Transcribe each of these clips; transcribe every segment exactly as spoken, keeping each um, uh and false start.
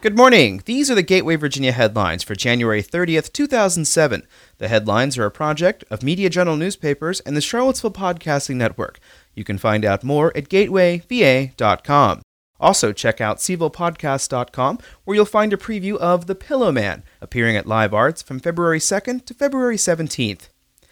Good morning. These are the Gateway Virginia headlines for January thirtieth, two thousand seven. The headlines are a project of Media General Newspapers and the Charlottesville Podcasting Network. You can find out more at gateway v a dot com. Also, check out seville podcast dot com, where you'll find a preview of The Pillow Man, appearing at Live Arts from February second to February seventeenth.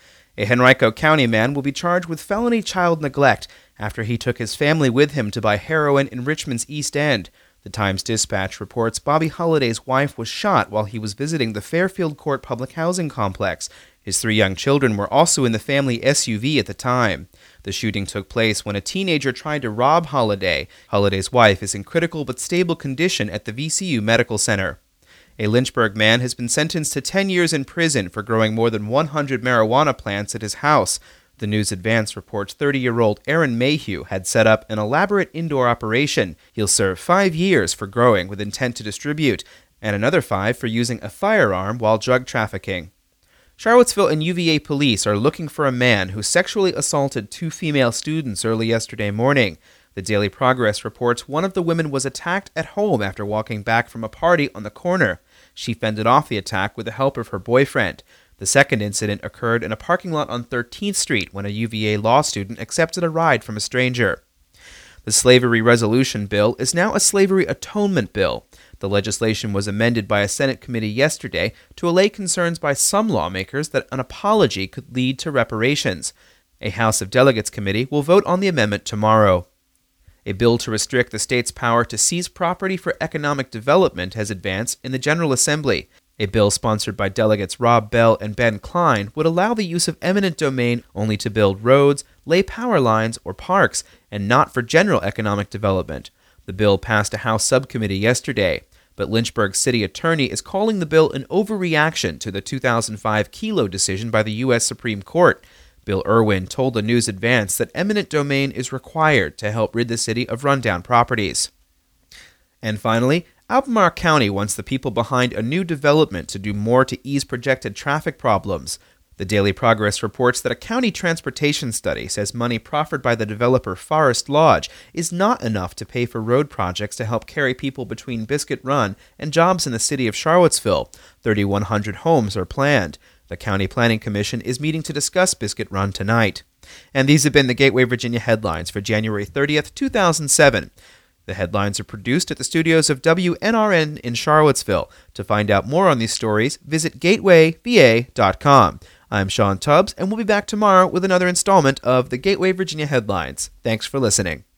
A Henrico County man will be charged with felony child neglect after he took his family with him to buy heroin in Richmond's East End. The Times-Dispatch reports Bobby Holliday's wife was shot while he was visiting the Fairfield Court public housing complex. His three young children were also in the family S U V at the time. The shooting took place when a teenager tried to rob Holliday. Holliday's wife is in critical but stable condition at the V C U Medical Center. A Lynchburg man has been sentenced to ten years in prison for growing more than one hundred marijuana plants at his house. The News Advance reports thirty-year-old Aaron Mayhew had set up an elaborate indoor operation. He'll serve five years for growing with intent to distribute, and another five for using a firearm while drug trafficking. Charlottesville and U V A police are looking for a man who sexually assaulted two female students early yesterday morning. The Daily Progress reports one of the women was attacked at home after walking back from a party on the corner. She fended off the attack with the help of her boyfriend. The second incident occurred in a parking lot on thirteenth Street when a U V A law student accepted a ride from a stranger. The Slavery Resolution Bill is now a Slavery Atonement Bill. The legislation was amended by a Senate committee yesterday to allay concerns by some lawmakers that an apology could lead to reparations. A House of Delegates committee will vote on the amendment tomorrow. A bill to restrict the state's power to seize property for economic development has advanced in the General Assembly. A bill sponsored by delegates Rob Bell and Ben Klein would allow the use of eminent domain only to build roads, lay power lines, or parks, and not for general economic development. The bill passed a House subcommittee yesterday, but Lynchburg's city attorney is calling the bill an overreaction to the two thousand five Kelo decision by the U S Supreme Court. Bill Irwin told the News Advance that eminent domain is required to help rid the city of rundown properties. And finally, Albemarle County wants the people behind a new development to do more to ease projected traffic problems. The Daily Progress reports that a county transportation study says money proffered by the developer Forest Lodge is not enough to pay for road projects to help carry people between Biscuit Run and jobs in the city of Charlottesville. thirty-one hundred homes are planned. The County Planning Commission is meeting to discuss Biscuit Run tonight. And these have been the Gateway Virginia headlines for January thirtieth, two thousand seven. The headlines are produced at the studios of W N R N in Charlottesville. To find out more on these stories, visit gateway v a dot com. I'm Sean Tubbs, and we'll be back tomorrow with another installment of the Gateway Virginia headlines. Thanks for listening.